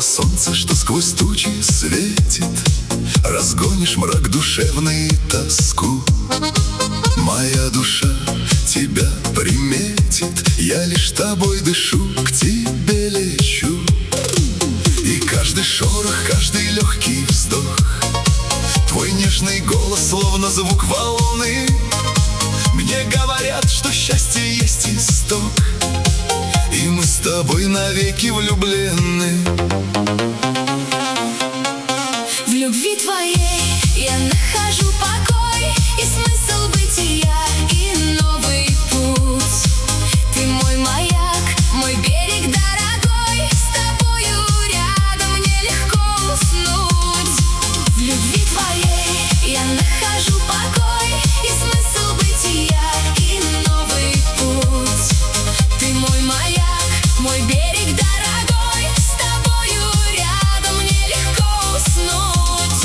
солнце, что сквозь тучи светит, разгонишь мрак душевный и тоску. Моя душа тебя приметит, я лишь тобой дышу, к тебе лечу. И каждый шорох, каждый легкий вздох, твой нежный голос, словно звук волны, мне говорят, что счастье есть исток, и мы с тобой навеки влюблены. В любви твоей я нахожу покой и смысл бытия, и новый путь. Ты мой маяк, мой берег дорогой, с тобою рядом мне легко уснуть. В любви твоей я нахожу покой и смысл бытия, и новый путь. Ты мой маяк, мой берег дорогой, с тобою рядом мне легко уснуть.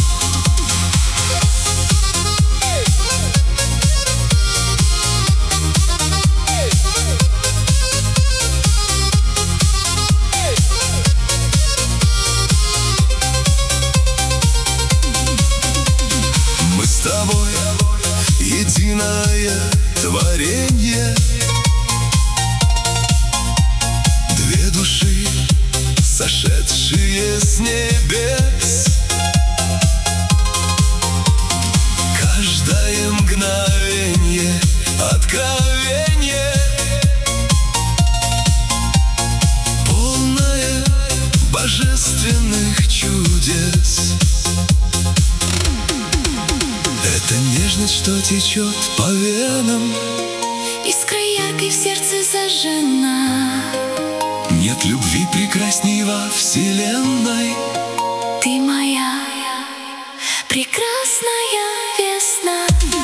Мы с тобой единое творенье, две души, сошедшие с небес. Каждое мгновенье откровенье, полное божественных чудес. Это нежность, что течет по венам, Искра яркой в сердце зажжена. нет любви прекрасней во вселенной. Ты моя прекрасная весна.